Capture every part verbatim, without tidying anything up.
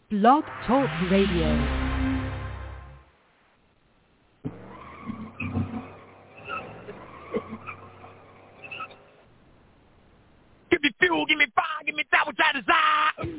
Blog Talk Radio. Give me fuel, give me fire, give me that which I desire.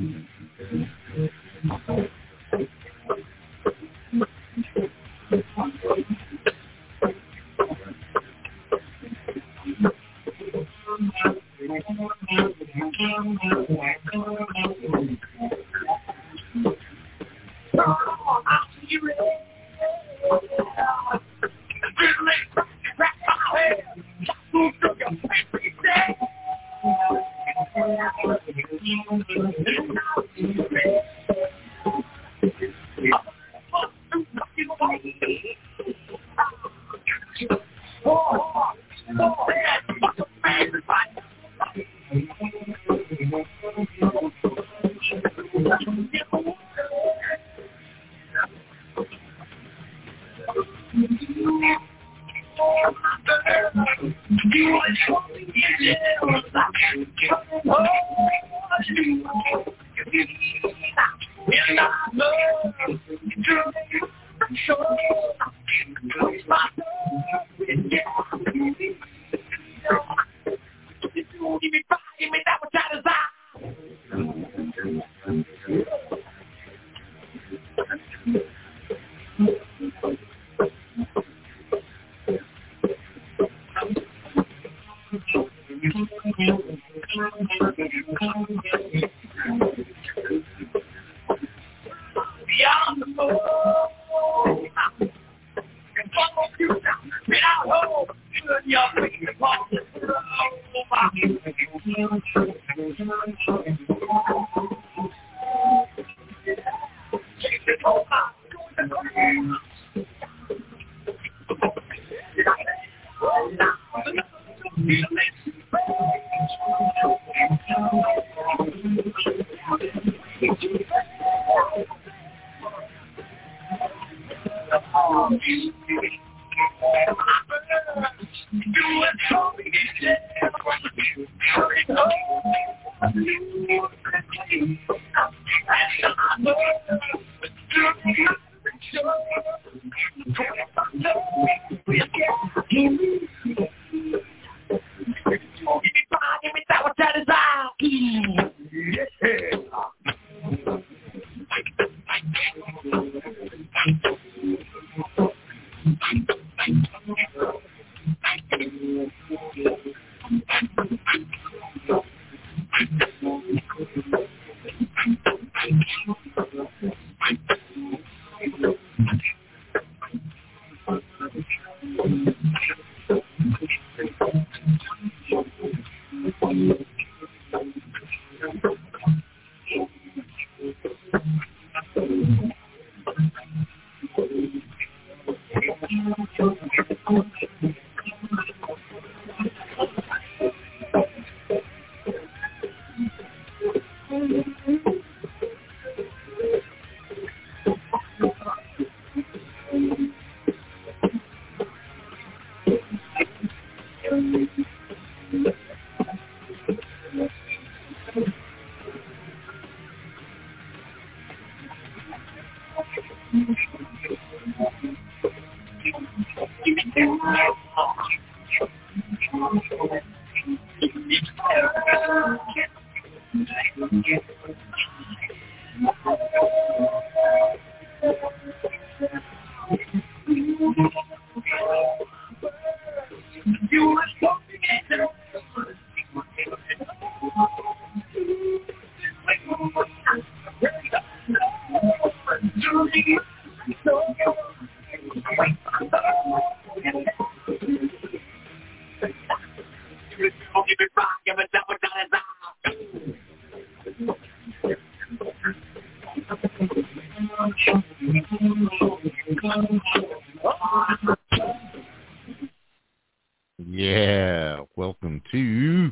Yeah, welcome to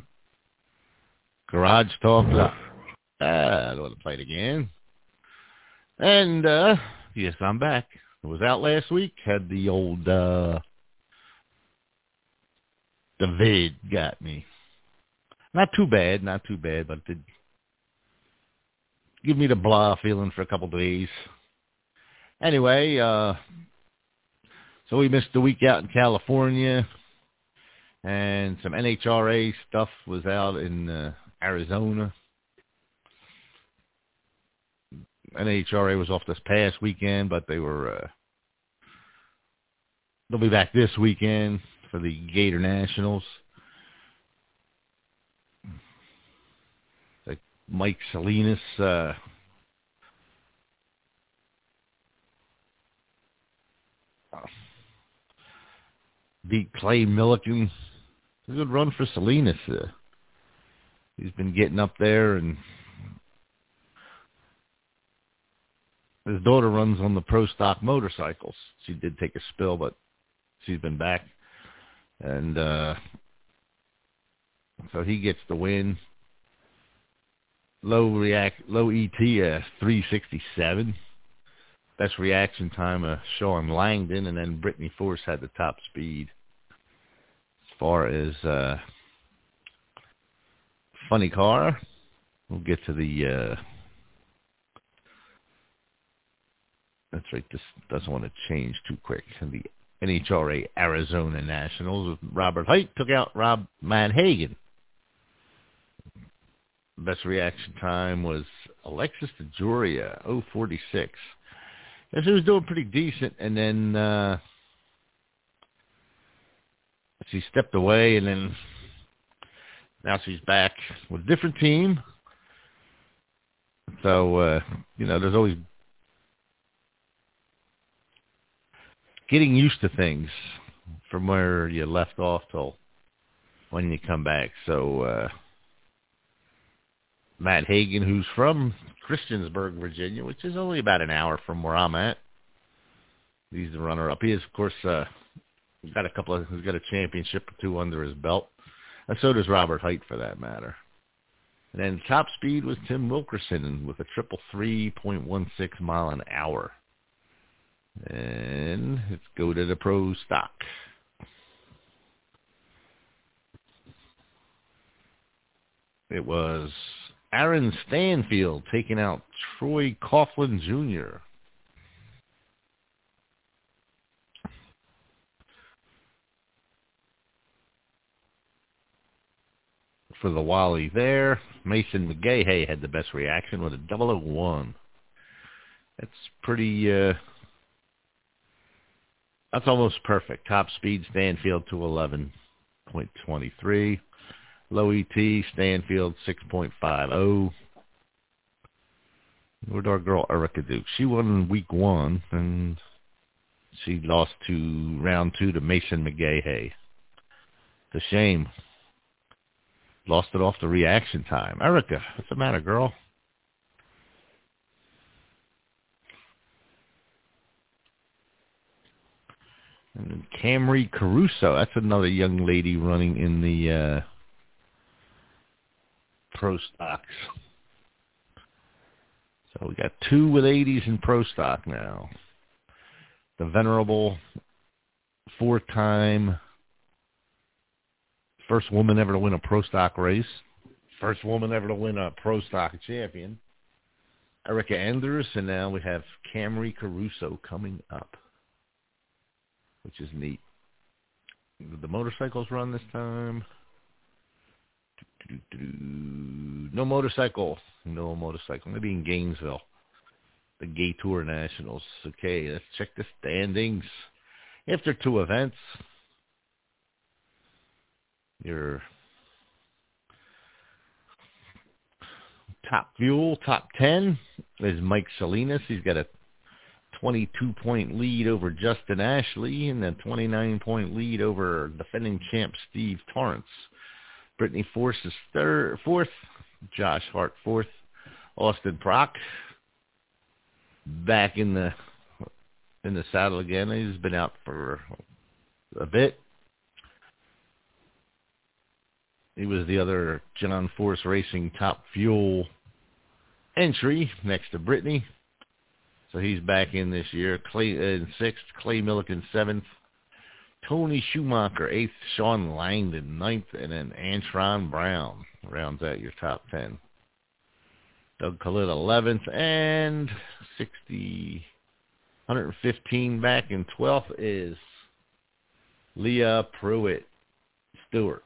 Garage Talk Live. Ah, I don't want to play it again. And, uh, yes, I'm back. I was out last week, had the old, uh, the vid got me. Not too bad, not too bad, but it did give me the blah feeling for a couple days. Anyway, uh, so we missed the week out in California, and some N H R A stuff was out in uh, Arizona. N H R A was off this past weekend, but they were uh, they'll be back this weekend for the Gator Nationals. Like Mike Salinas uh, beat Clay Millican. A good run for Salinas. Uh, he's been getting up there, and his daughter runs on the Pro Stock motorcycles. She did take a spill, but she's been back. And uh, so he gets the win. Low react, low E T, uh, three sixty-seven. Best reaction time, uh, Sean Langdon, and then Brittany Force had the top speed. As far as uh, funny car, we'll get to the... Uh, that's right, this doesn't want to change too quick. The N H R A Arizona Nationals, Robert Hight took out Rob Manhagan. Best reaction time was Alexis DeJoria, oh forty-six. And she was doing pretty decent, and then uh, she stepped away, and then now she's back with a different team. So, uh, you know, there's always getting used to things from where you left off till when you come back. So, uh, Matt Hagan, who's from Christiansburg, Virginia, which is only about an hour from where I'm at. He's the runner-up. He is, of course, uh, got a couple of. He's got a championship or two under his belt, and so does Robert Hight, for that matter. And then top speed was Tim Wilkerson with a triple three point one six mile an hour. And let's go to the Pro Stock. It was Aaron Stanfield taking out Troy Coughlin Junior For the Wally there, Mason McGahey had the best reaction with a double oh one. That's pretty, uh, that's almost perfect. Top speed, Stanfield, two eleven point two three. Low E T, Stanfield, six point five oh. Where'd our girl Erica Duke? She won week one, and she lost to round two to Mason McGahey. It's a shame. Lost it off the reaction time. Erica, what's the matter, girl? And then Camry Caruso. That's another young lady running in the uh, Pro Stocks. So we got two with eighties in Pro Stock now. The venerable four-time first woman ever to win a Pro Stock race. First woman ever to win a Pro Stock champion. Erica Enders, and now we have Camry Caruso coming up, which is neat. Did the motorcycles run this time? No motorcycle. No motorcycle. Maybe in Gainesville. The Gay Tour Nationals. Okay, let's check the standings. After two events, your top fuel, top ten, is Mike Salinas. He's got a twenty-two point lead over Justin Ashley and a twenty-nine point lead over defending champ Steve Torrance. Brittany Force is third, fourth. Josh Hart fourth. Austin Prock back in the in the saddle again. He's been out for a bit. He was the other John Force Racing top fuel entry next to Brittany. So he's back in this year. Clay in sixth, Clay Millican seventh, Tony Schumacher eighth, Sean Langdon ninth, and then Antron Brown rounds out your top ten. Doug Khalid eleventh, and sixty, one hundred fifteen back in twelfth is Leah Pruitt Stewart.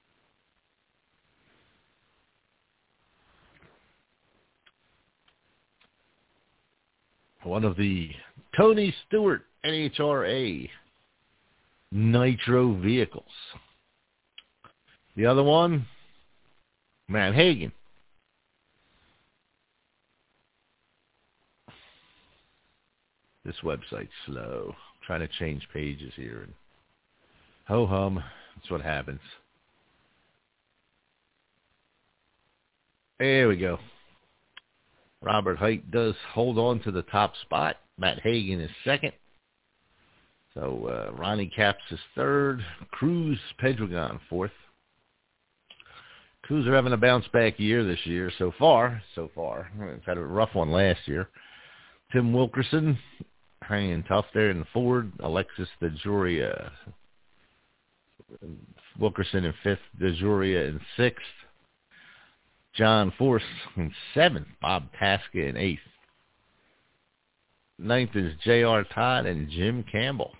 One of the Tony Stewart N H R A Nitro vehicles. The other one, Matt Hagan. This website's slow. I'm trying to change pages here. And ho hum. That's what happens. There we go. Robert Hite does hold on to the top spot. Matt Hagan is second. So uh, Ronnie Capps is third. Cruz Pedregon fourth. Cruz are having a bounce back year this year so far. So far. It's had a rough one last year. Tim Wilkerson hanging tough there in the Ford. Alexis DeJoria. Wilkerson in fifth. DeJoria in sixth. John Force in seventh. Bob Tasca in eighth. Ninth is J R. Todd and Jim Campbell.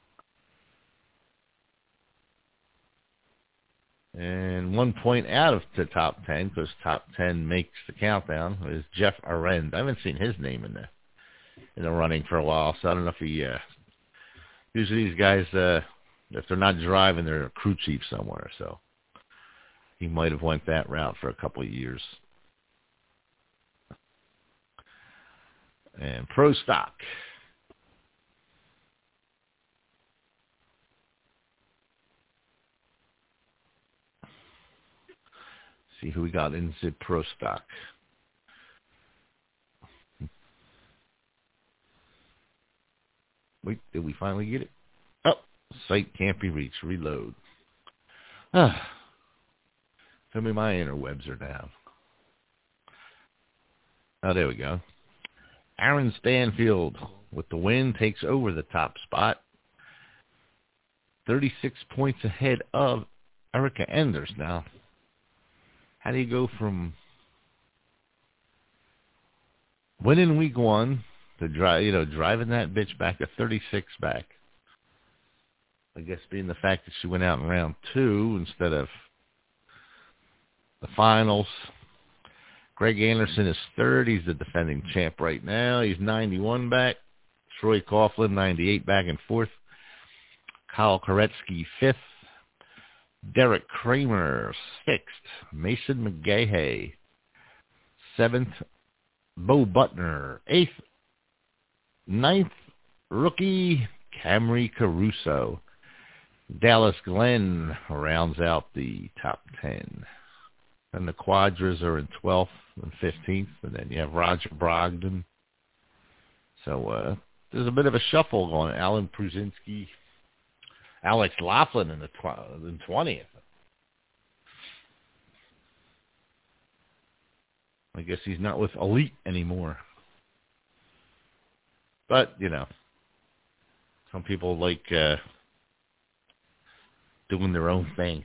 And one point out of the top ten, because top ten makes the countdown, is Jeff Arend. I haven't seen his name in the in the running for a while, so I don't know if he. Uh, usually these guys, uh, if they're not driving, they're a crew chief somewhere. So he might have went that route for a couple of years. And Pro Stock. See who we got in Zip Pro Stock. Wait, did we finally get it? Oh, site can't be reached. Reload. Ah. Tell me my interwebs are down. Oh, there we go. Aaron Stanfield with the win takes over the top spot. thirty-six points ahead of Erica Enders now. How do you go from winning week one to drive, you know, driving that bitch back to thirty-six back? I guess being the fact that she went out in round two instead of the finals. Greg Anderson is third. He's the defending champ right now. He's ninety-one back. Troy Coughlin, ninety-eight back and fourth. Kyle Koretsky, fifth. Derek Kramer, sixth. Mason McGahey, seventh. Bo Butner, eighth. Ninth, rookie Camry Caruso. Dallas Glenn rounds out the top ten. And the Quadras are in twelfth and fifteenth. And then you have Roger Brogdon. So uh, there's a bit of a shuffle going. Alan Prusinski, Alex Laughlin in the tw- in twentieth. I guess he's not with Elite anymore. But, you know, some people like uh, doing their own thing.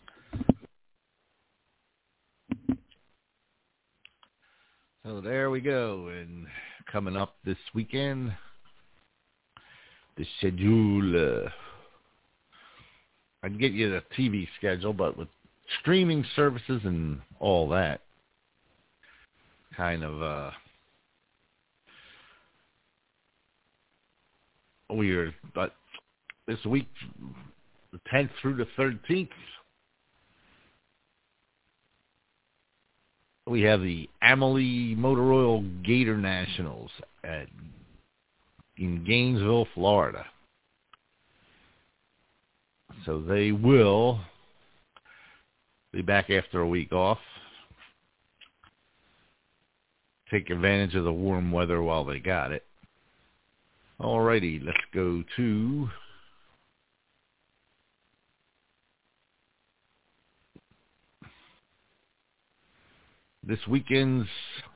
So there we go. And coming up this weekend, the schedule. Uh, I'd get you the T V schedule, but with streaming services and all that, kind of uh, weird. But this week, the tenth through the thirteenth, we have the Amalie Motor Oil Gator Nationals at in Gainesville, Florida. So they will be back after a week off. Take advantage of the warm weather while they got it. Alrighty, let's go to this weekend's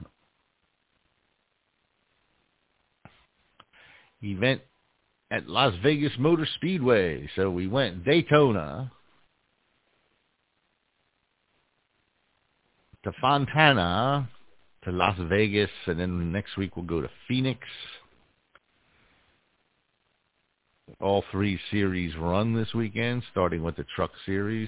event at Las Vegas Motor Speedway. So we went Daytona to Fontana to Las Vegas, and then next week we'll go to Phoenix. All three series run this weekend, starting with the Truck Series.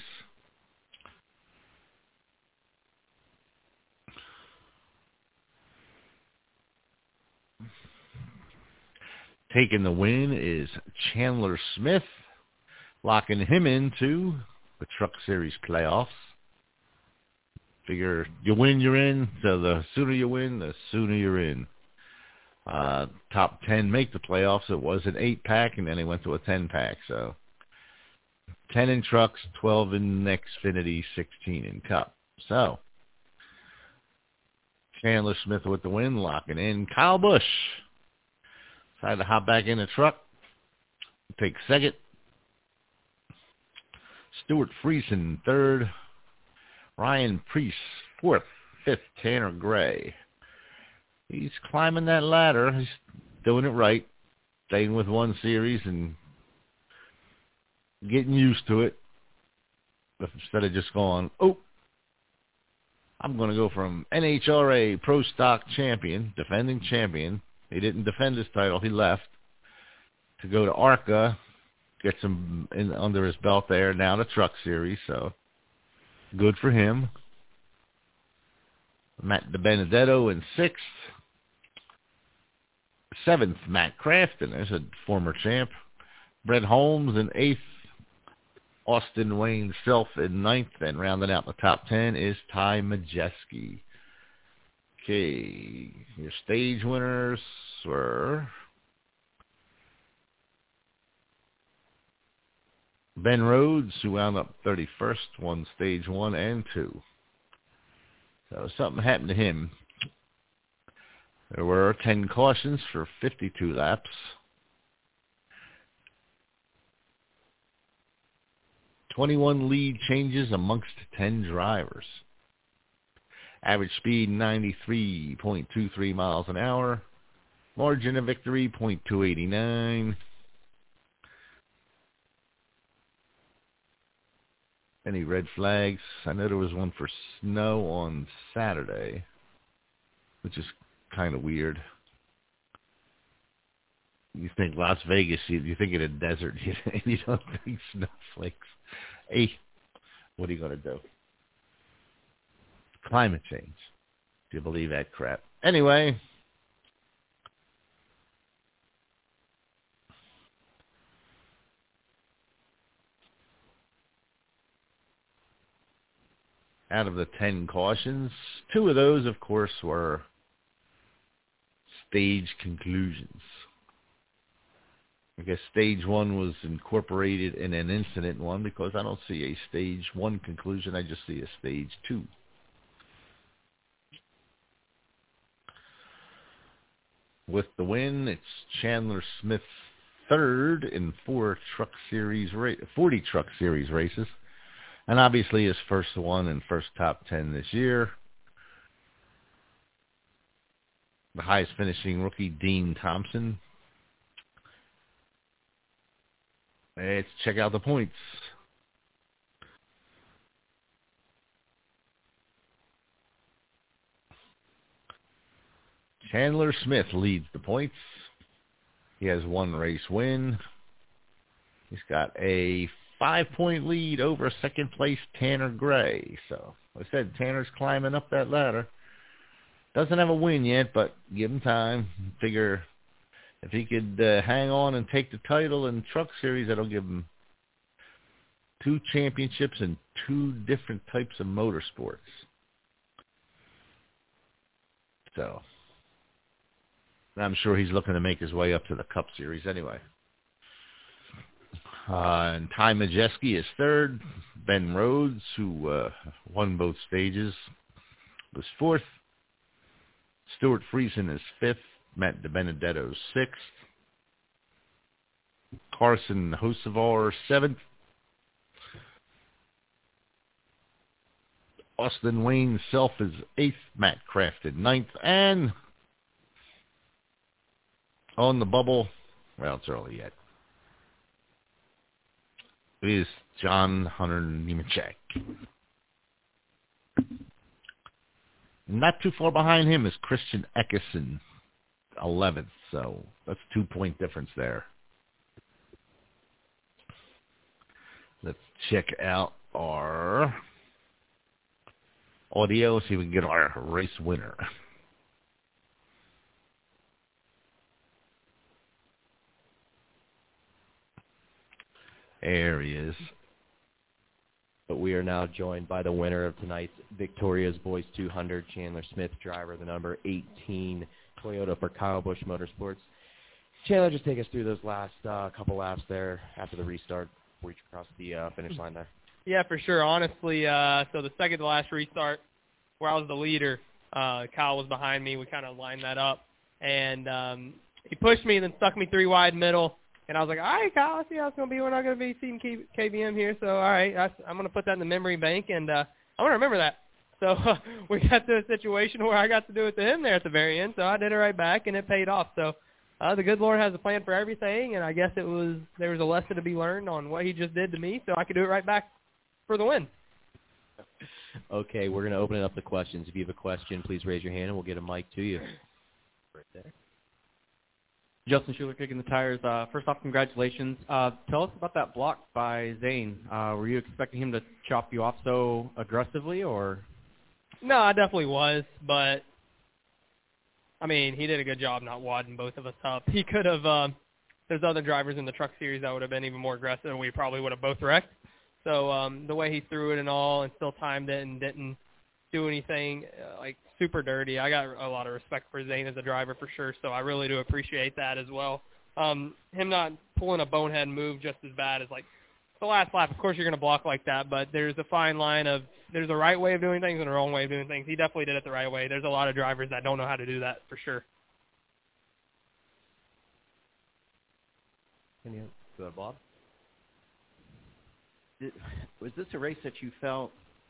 Taking the win is Chandler Smith, locking him into the Truck Series playoffs. Figure you win, you're in. So the sooner you win, the sooner you're in. Uh, top ten make the playoffs. It was an eight-pack, and then they went to a ten-pack. So ten in trucks, twelve in Xfinity, sixteen in Cup. So Chandler Smith with the win, locking in. Kyle Busch decided to hop back in the truck, take second. Stuart Friesen third. Ryan Preece fourth. Fifth, Tanner Gray. He's climbing that ladder. He's doing it right. Staying with one series and getting used to it. Instead of just going, oh, I'm going to go from N H R A Pro Stock champion, defending champion. He didn't defend his title. He left to go to ARCA, get some in, under his belt there. Now the Truck Series, so good for him. Matt DiBenedetto in sixth. Seventh, Matt Crafton. There's a former champ. Brett Holmes in eighth. Austin Wayne Self in ninth. And rounding out the top ten is Ty Majeski. Okay, your stage winners were Ben Rhodes, who wound up thirty-first, won stage one and two. So something happened to him. There were ten cautions for fifty-two laps. twenty-one lead changes amongst ten drivers. Average speed ninety-three point two three miles an hour. Margin of victory point two eight nine. Any red flags? I know there was one for snow on Saturday, which is kind of weird. You think Las Vegas, you, you think in a desert, you, you don't think snowflakes. Hey, what are you going to do? Climate change. Do you believe that crap? Anyway, out of the ten cautions, two of those, of course, were stage conclusions. I guess stage one was incorporated in an incident one because I don't see a stage one conclusion. I just see a stage two. With the win, it's Chandler Smith third in four Truck Series, forty Truck Series races. And obviously his first one and first top ten this year. The highest finishing rookie, Dean Thompson. Let's check out the points. Chandler Smith leads the points. He has one race win. He's got a five-point lead over second place Tanner Gray. So, like I said, Tanner's climbing up that ladder. Doesn't have a win yet, but give him time. Figure if he could uh, hang on and take the title in Truck Series, that'll give him two championships and two different types of motorsports. So, I'm sure he's looking to make his way up to the Cup Series anyway. Uh, and Ty Majeski is third. Ben Rhodes, who uh, won both stages, was fourth. Stuart Friesen is fifth. Matt DiBenedetto sixth. Carson Hocevar seventh. Austin Wayne Self is eighth. Matt Crafton ninth. And on the bubble, well, it's early yet, it is John Hunter Nemechek. Not too far behind him is Christian Eckerson, eleventh. So that's a two-point difference there. Let's check out our audio, see if we can get our race winner. There he is. But we are now joined by the winner of tonight's Victoria's Boys two hundred, Chandler Smith, driver, the number eighteen Toyota for Kyle Busch Motorsports. Chandler, just take us through those last uh, couple laps there after the restart before you cross the uh, finish line there. Yeah, for sure. Honestly, uh, so the second to last restart, where I was the leader, uh, Kyle was behind me. We kind of lined that up, and um, he pushed me and then stuck me three wide middle. And I was like, all right, Kyle, I see how it's going to be. We're not going to be seeing K B M here. So, all right, that's, I'm going to put that in the memory bank, and uh, I'm going to remember that. So uh, we got to a situation where I got to do it to him there at the very end. So I did it right back, and it paid off. So uh, the good Lord has a plan for everything, and I guess it was there was a lesson to be learned on what he just did to me, so I could do it right back for the win. Okay, we're going to open it up to questions. If you have a question, please raise your hand, and we'll get a mic to you. Right there. Justin Schuler kicking the tires. Uh, first off, congratulations. Uh, tell us about that block by Zane. Uh, were you expecting him to chop you off so aggressively, or? No, I definitely was, but, I mean, he did a good job not wadding both of us up. He could have, um, there's other drivers in the truck series that would have been even more aggressive, and we probably would have both wrecked. So um, the way he threw it and all and still timed it and didn't do anything, uh, like, super dirty. I got a lot of respect for Zane as a driver for sure, so I really do appreciate that as well. Um, him not pulling a bonehead move just as bad as, like, the last lap. Of course you're going to block like that, but there's a fine line of there's a right way of doing things and a wrong way of doing things. He definitely did it the right way. There's a lot of drivers that don't know how to do that for sure. Can you go ahead, Bob? Did, was this a race that you felt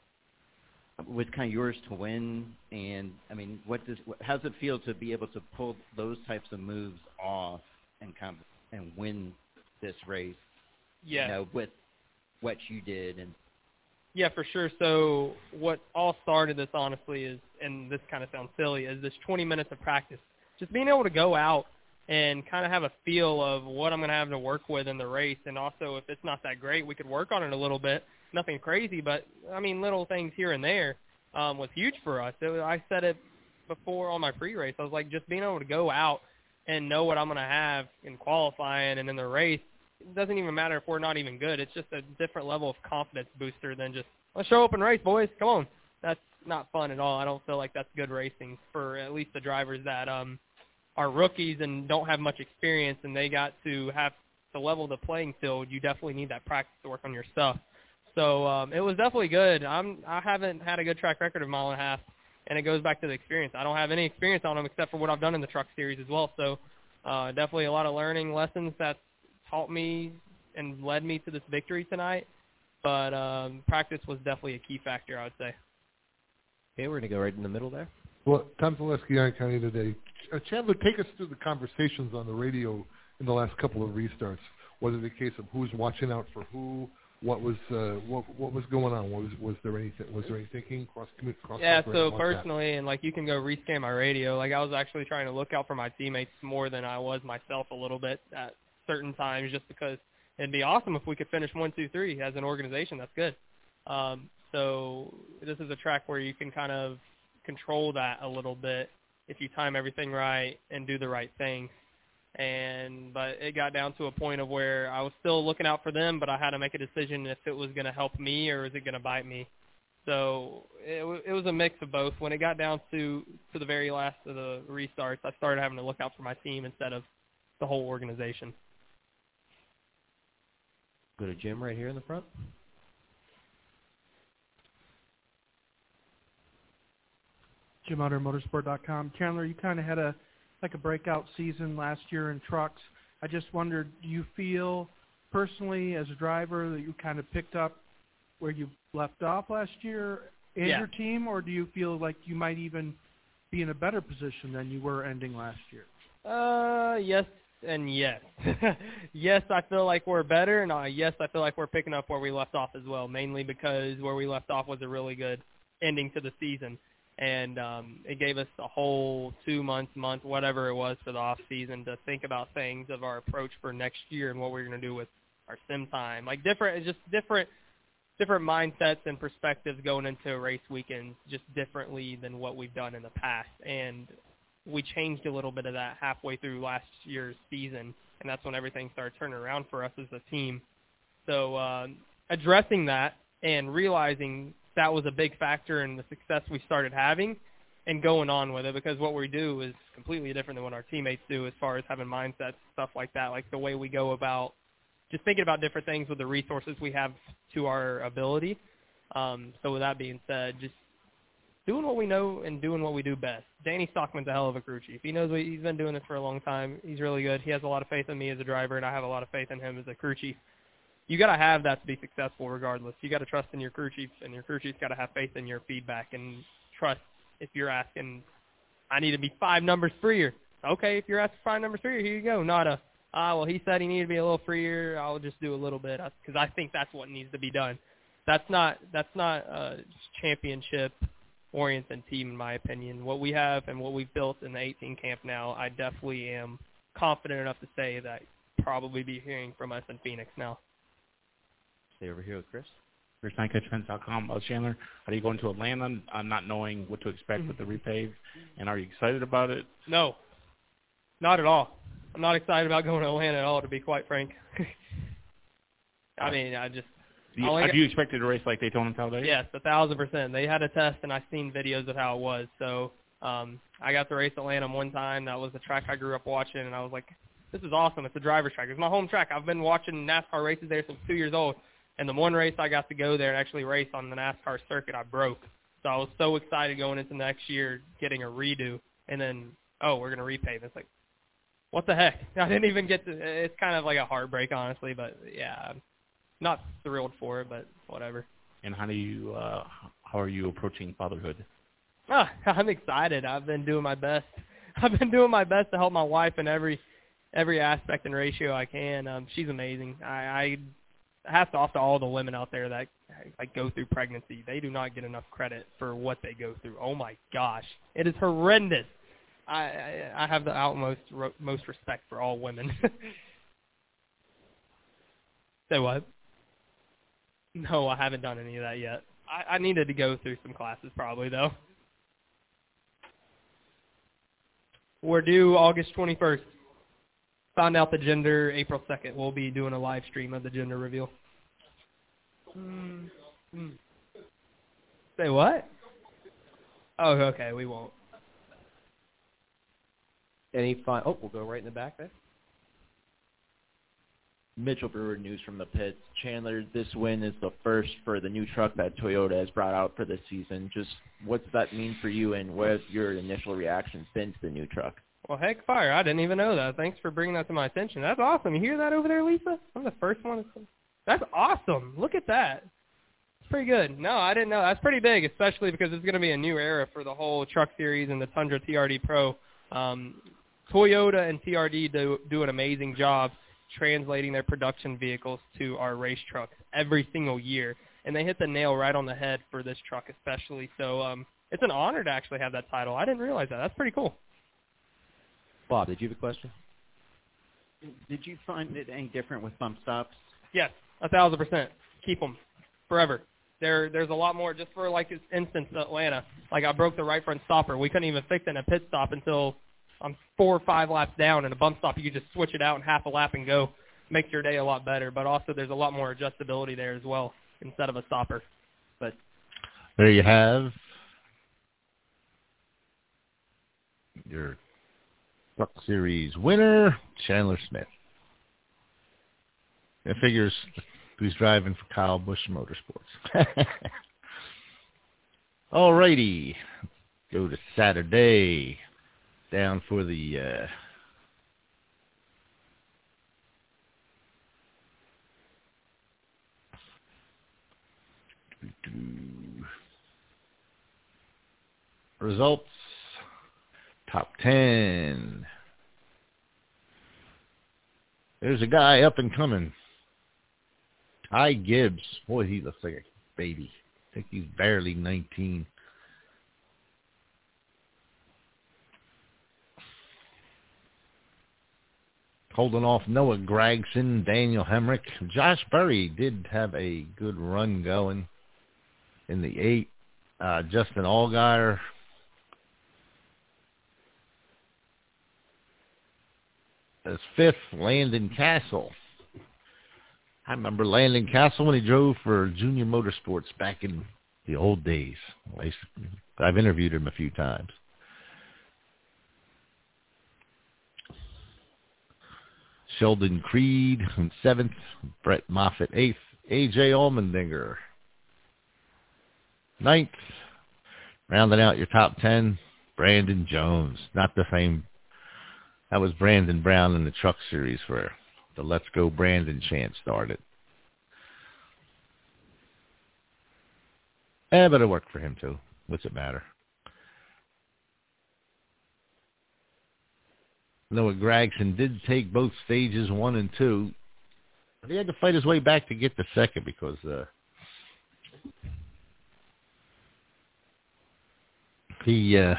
was kind of yours to win? And I mean, what does what, how does it feel to be able to pull those types of moves off and kind of and win this race? Yeah. You know, with what you did. And yeah, for sure. So what all started this, honestly, is, and this kind of sounds silly, is this twenty minutes of practice. Just being able to go out and kind of have a feel of what I'm going to have to work with in the race. And also, if it's not that great, we could work on it a little bit. Nothing crazy, but, I mean, little things here and there um, was huge for us. It was, I said it before on my pre-race. I was like, just being able to go out and know what I'm going to have in qualifying and in the race, it doesn't even matter if we're not even good. It's just a different level of confidence booster than just, let's show up and race, boys. Come on. That's not fun at all. I don't feel like that's good racing for at least the drivers that um, are rookies and don't have much experience, and they got to have to level the playing field. You definitely need that practice to work on your stuff. So um, it was definitely good. I'm, I haven't had a good track record of a mile and a half, and it goes back to the experience. I don't have any experience on them except for what I've done in the truck series as well. So uh, definitely a lot of learning lessons that taught me and led me to this victory tonight. But um, practice was definitely a key factor, I would say. Okay, we're going to go right in the middle there. Well, Tom Zaleski, Iron County today. Uh, Chandler, take us through the conversations on the radio in the last couple of restarts. Was it a case of who's watching out for who? What was uh, what what was going on? Was was there anything? Was there any thinking cross cross? Yeah. So personally, that? and like you can go rescan my radio. Like I was actually trying to look out for my teammates more than I was myself a little bit at certain times, just because it'd be awesome if we could finish one, two, three as an organization. That's good. Um, so this is a track where you can kind of control that a little bit if you time everything right and do the right things. And but it got down to a point of where I was still looking out for them, but I had to make a decision if it was going to help me or is it going to bite me. So it, w- it was a mix of both. When it got down to, to the very last of the restarts, I started having to look out for my team instead of the whole organization. Go to Jim right here in the front. Jim Utter, motorsport dot com. Chandler, you kind of had a like a breakout season last year in trucks. I just wondered, do you feel personally as a driver that you kind of picked up where you left off last year and yeah. your team, or do you feel like you might even be in a better position than you were ending last year? Uh, yes and yes. Yes, I feel like we're better, and uh, yes, I feel like we're picking up where we left off as well, mainly because where we left off was a really good ending to the season. And um, it gave us a whole two months, month, whatever it was for the off season to think about things of our approach for next year and what we're going to do with our sim time. Like different, just different, different mindsets and perspectives going into race weekends, just differently than what we've done in the past. And we changed a little bit of that halfway through last year's season, and that's when everything started turning around for us as a team. So uh, addressing that and realizing that was a big factor in the success we started having and going on with it, because what we do is completely different than what our teammates do as far as having mindsets, stuff like that, like the way we go about just thinking about different things with the resources we have to our ability. Um, so with that being said, just doing what we know and doing what we do best. Danny Stockman's a hell of a crew chief. He knows what, he's been doing this for a long time. He's really good. He has a lot of faith in me as a driver, and I have a lot of faith in him as a crew chief. You got to have that to be successful regardless. You got to trust in your crew chief, and your crew chief's got to have faith in your feedback and trust if you're asking, I need to be five numbers freer. Okay, if you're asking five numbers freer, here you go. Not a, ah, well, he said he needed to be a little freer. I'll just do a little bit, because I think that's what needs to be done. That's not that's not a championship-oriented team, in my opinion. What we have and what we've built in the eighteen camp now, I definitely am confident enough to say that probably be hearing from us in Phoenix now. Stay over here with Chris. Chris Knight, Catch Fence dot com. Uh, Chandler, are you going to Atlanta uh, not knowing what to expect mm-hmm. with the repave? And are you excited about it? No, not at all. I'm not excited about going to Atlanta at all, to be quite frank. I mean, I just... Do you, uh, do you expect it to race like Daytona and Talladega? Yes, a thousand percent. They had a test, and I've seen videos of how it was. So um, I got to race Atlanta one time. That was the track I grew up watching, and I was like, this is awesome. It's a driver's track. It's my home track. I've been watching NASCAR races there since two years old. And the one race I got to go there and actually race on the NASCAR circuit, I broke. So I was so excited going into next year getting a redo. And then, oh, we're going to repave. It's like, what the heck? I didn't even get to – it's kind of like a heartbreak, honestly. But, yeah, I'm not thrilled for it, but whatever. And how do you uh, – how are you approaching fatherhood? Ah, I'm excited. I've been doing my best. I've been doing my best to help my wife in every every aspect and ratio I can. Um, she's amazing. I, I – hats off to all the women out there that like go through pregnancy. They do not get enough credit for what they go through. Oh my gosh, it is horrendous. I I, I have the utmost most respect for all women. Say what? No, I haven't done any of that yet. I, I needed to go through some classes probably though. We're due August twenty-first. Found out the gender April second. We'll be doing a live stream of the gender reveal. Mm. Mm. Say what? Oh, okay, we won't. Any fun? Oh, we'll go right in the back there. Mitchell Brewer, News from the Pits. Chandler, this win is the first for the new truck that Toyota has brought out for this season. Just what does that mean for you, and what have your initial reactions been to the new truck? Well, heck fire. I didn't even know that. Thanks for bringing that to my attention. That's awesome. You hear that over there, Lisa? I'm the first one. That's awesome. Look at that. It's pretty good. No, I didn't know. That's pretty big, especially because it's going to be a new era for the whole truck series and the Tundra T R D Pro. Um, Toyota and T R D do, do an amazing job translating their production vehicles to our race trucks every single year. And they hit the nail right on the head for this truck especially. So um, it's an honor to actually have that title. I didn't realize that. That's pretty cool. Bob, did you have a question? Did you find it any different with bump stops? Yes, a thousand percent. Keep them forever. There, there's a lot more. Just for like this instance in Atlanta, like I broke the right front stopper. We couldn't even fix it in a pit stop until I'm four or five laps down. In a bump stop, you could just switch it out in half a lap and go. Makes your day a lot better. But also, there's a lot more adjustability there as well instead of a stopper. But there you have your Truck Series winner, Chandler Smith. It figures who's driving for Kyle Busch Motorsports. All righty. Go to Saturday. Down for the uh, results. Top ten. There's a guy up and coming. Ty Gibbs. Boy, he looks like a baby. I think he's barely nineteen. holding off Noah Gragson, Daniel Hemrick. Josh Berry did have a good run going in the eight. Uh, Justin Allgaier as fifth. Landon Castle. I remember Landon Castle when he drove for Junior Motorsports back in the old days. I've interviewed him a few times. Sheldon Creed in seventh. Brett Moffitt eighth. A J Allmendinger ninth. Rounding out your top ten, Brandon Jones. Not the same. That was Brandon Brown in the Truck Series where the Let's Go Brandon chant started. Eh, but it worked for him too. What's it matter? Noah Gragson did take both stages one and two. But he had to fight his way back to get the second because uh, he uh,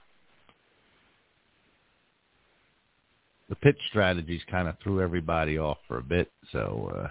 the pit strategies kind of threw everybody off for a bit. So, uh,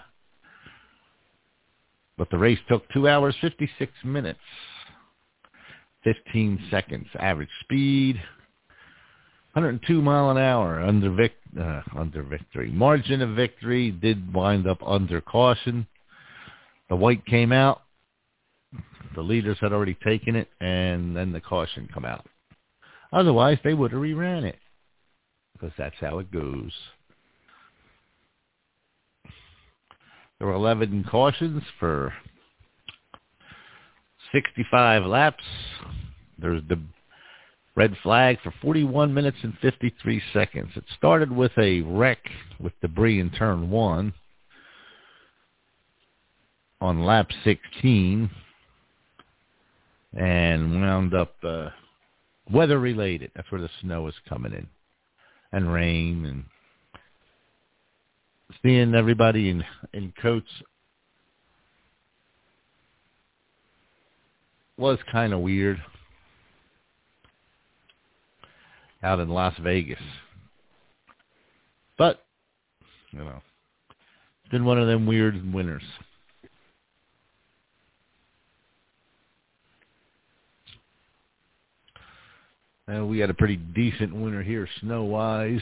but the race took two hours fifty-six minutes, fifteen seconds average speed. one hundred two mile an hour under vic, uh, under victory. Margin of victory did wind up under caution. The white came out. The leaders had already taken it, and then the caution come out. Otherwise, they would have reran it because that's how it goes. There were eleven cautions for sixty-five laps. There's the red flag for forty-one minutes and fifty-three seconds. It started with a wreck with debris in turn one on lap sixteen and wound up uh, weather-related. That's where the snow was coming in and rain and seeing everybody in, in coats was kind of weird. Out in Las Vegas. But, you know, it's been one of them weird winters. And we had a pretty decent winter here, snow-wise.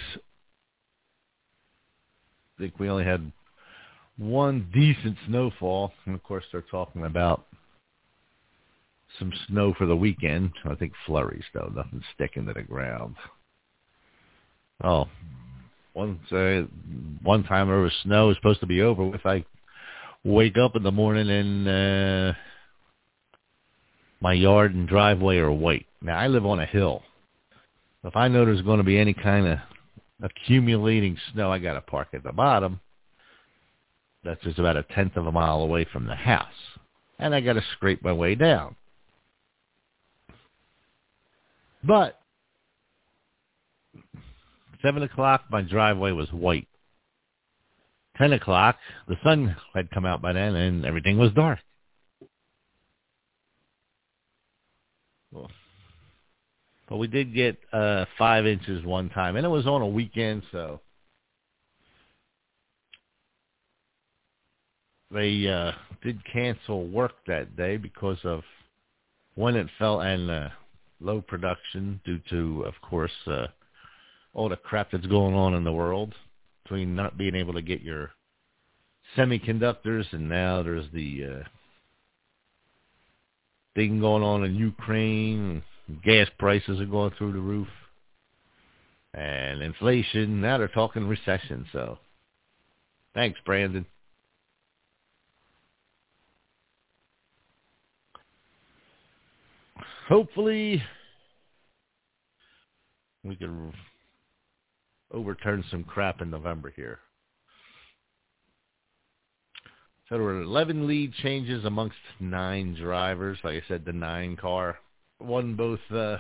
I think we only had one decent snowfall. And, of course, they're talking about some snow for the weekend. I think flurries, though. Nothing sticking to the ground. Oh, one, uh, one time there was snow. It was supposed to be over with. I wake up in the morning and uh, my yard and driveway are white. Now, I live on a hill. If I know there's going to be any kind of accumulating snow, I got to park at the bottom. That's just about a tenth of a mile away from the house. And I got to scrape my way down. But seven o'clock, my driveway was white. Ten o'clock, the sun had come out by then, and everything was dark. Well, but we did get uh, five inches one time, and it was on a weekend, so they uh, did cancel work that day because of when it fell and uh, low production due to, of course, uh, all the crap that's going on in the world between not being able to get your semiconductors, and now there's the uh, thing going on in Ukraine. Gas prices are going through the roof. And inflation. Now they're talking recession, so thanks, Brandon. Hopefully we can overturn some crap in November here. So there were eleven lead changes amongst nine drivers. Like I said, the nine car won both uh,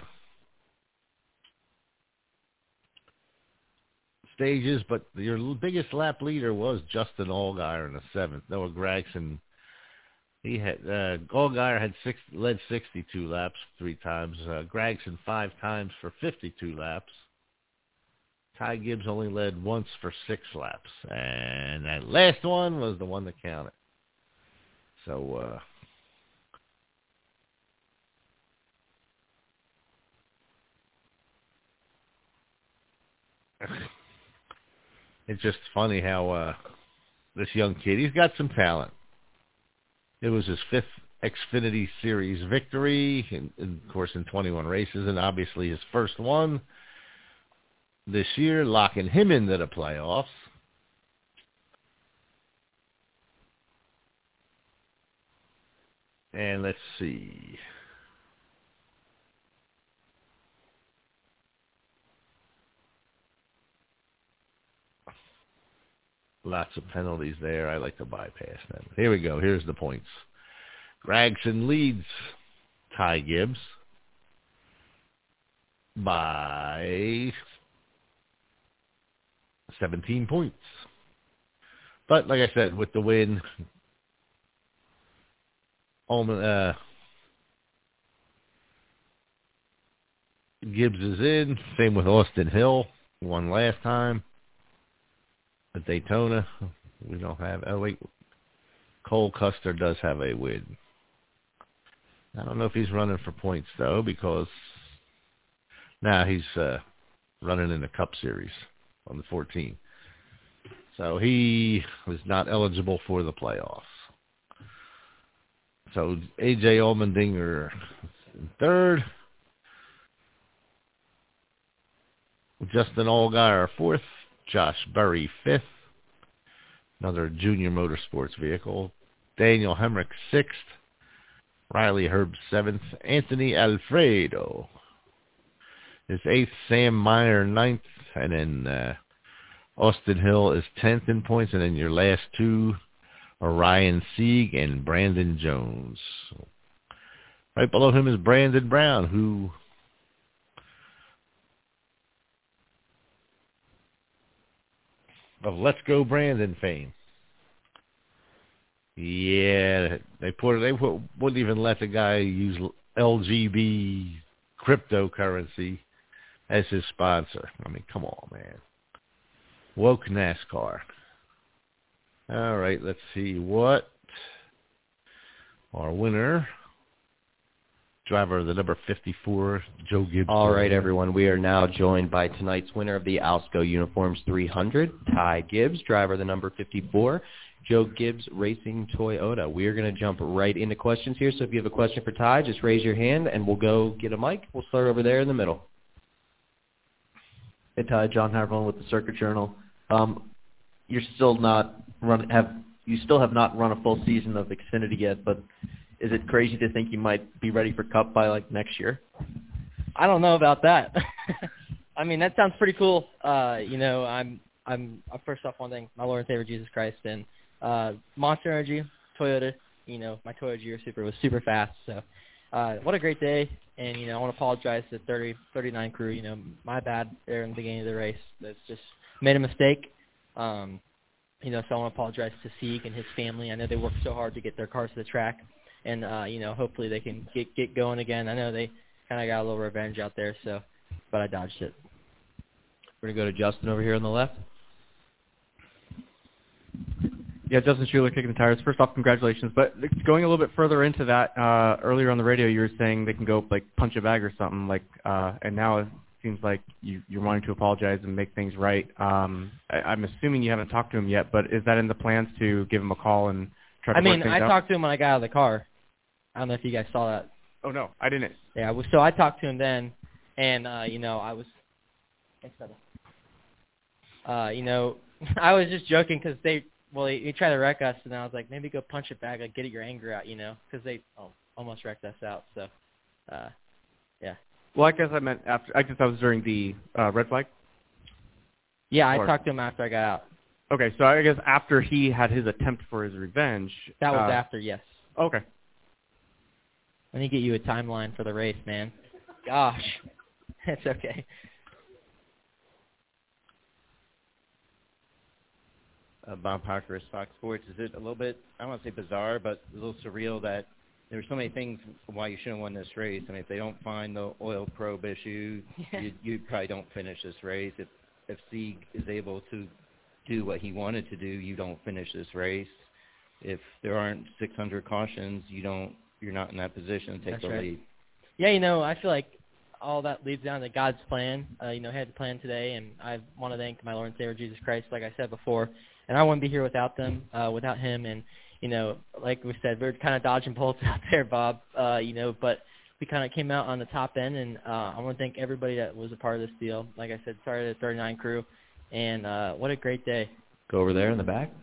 stages, but your biggest lap leader was Justin Allgaier in the seventh. Noah Gragson, he had uh, Allgaier had six, led sixty-two laps three times. Uh, Gragson five times for fifty-two laps. Ty Gibbs only led once for six laps, and that last one was the one that counted. So, uh, it's just funny how uh, this young kid, he's got some talent. It was his fifth Xfinity Series victory, in, in, of course, in twenty-one races, and obviously his first one this year, locking him into the playoffs. And let's see. Lots of penalties there. I like to bypass them. Here we go. Here's the points. Gragson leads Ty Gibbs by seventeen points. But like I said, with the win, uh, Gibbs is in. Same with Austin Hill. Won last time at Daytona. We don't have. Oh wait, Cole Custer does have a win. I don't know if he's running for points though, because now nah, he's uh, running in the Cup Series on the fourteen. So he was not eligible for the playoffs. So A J Allmendinger in third. Justin Allgaier fourth. Josh Berry fifth. Another Junior Motorsports vehicle. Daniel Hemrick sixth. Riley Herb seventh. Anthony Alfredo is eighth. Sam Meyer ninth. And then uh, Austin Hill is tenth in points. And then your last two are Ryan Sieg and Brandon Jones. Right below him is Brandon Brown, who of Let's Go Brandon fame. Yeah, they put they put, wouldn't even let the guy use L G B cryptocurrency as his sponsor. I mean, come on, man. Woke NASCAR. All right, let's see what our winner, driver of the number fifty-four, Joe Gibbs. All right, everyone. We are now joined by tonight's winner of the Alsco Uniforms three hundred, Ty Gibbs, driver of the number fifty-four, Joe Gibbs Racing Toyota. We are going to jump right into questions here. So if you have a question for Ty, just raise your hand, and we'll go get a mic. We'll start over there in the middle. Hey, Ty, John Harville with the Circuit Journal. Um, you're still not run have you still have not run a full season of Xfinity yet, but is it crazy to think you might be ready for Cup by like next year? I don't know about that. I mean, that sounds pretty cool. Uh, you know, I'm I'm uh, first off, one thing, my Lord and Savior Jesus Christ, and uh, Monster Energy, Toyota. You know, my Toyota Geo Super was super fast. So, uh, what a great day! And you know, I want to apologize to the thirty, thirty-nine crew. You know, my bad there in the beginning of the race. That's just made a mistake. Um, you know, so I want to apologize to Sieg and his family. I know they worked so hard to get their cars to the track. And, uh, you know, hopefully they can get get going again. I know they kind of got a little revenge out there, so, but I dodged it. We're going to go to Justin over here on the left. Yeah, Justin Schuler kicking the tires. First off, congratulations. But going a little bit further into that, uh, earlier on the radio you were saying they can go, like, punch a bag or something, like, uh, and now it seems like you, you're wanting to apologize and make things right. Um, I, I'm assuming you haven't talked to him yet, but is that in the plans to give him a call and try to I mean, work things I out? talked to him when I got out of the car. I don't know if you guys saw that. Oh, no, I didn't. Yeah, well, so I talked to him then, and, uh, you know, I was, thanks, brother. Uh, you know, I was just joking because they, well, he, he tried to wreck us, and I was like, maybe go punch it back, like, get your anger out, you know, because they oh, almost wrecked us out, so, uh, yeah. Well, I guess I meant after, I guess that was during the uh, red flag? Yeah, I Or- talked to him after I got out. Okay, so I guess after he had his attempt for his revenge. That was uh, after, yes. Okay. Let me get you a timeline for the race, man. Gosh. It's okay. Uh, Bob Parker, Fox Sports. Is it a little bit, I don't want to say bizarre, but a little surreal that there were so many things why you shouldn't have won this race? I mean, if they don't find the oil probe issue, Yeah. you, you probably don't finish this race. If if Sieg is able to do what he wanted to do, you don't finish this race. If there aren't six hundred cautions, you don't. You're not in that position to take That's the right. lead. Yeah, you know, I feel like all that leads down to God's plan. Uh, you know, he had the plan today, and I want to thank my Lord and Savior Jesus Christ, like I said before. And I wouldn't be here without them, uh, without him. And, you know, like we said, we're kind of dodging bullets out there, Bob, uh, you know, but we kind of came out on the top end, and uh, I want to thank everybody that was a part of this deal. Like I said, sorry to the thirty-nine crew, and uh, what a great day. Go over there in the back.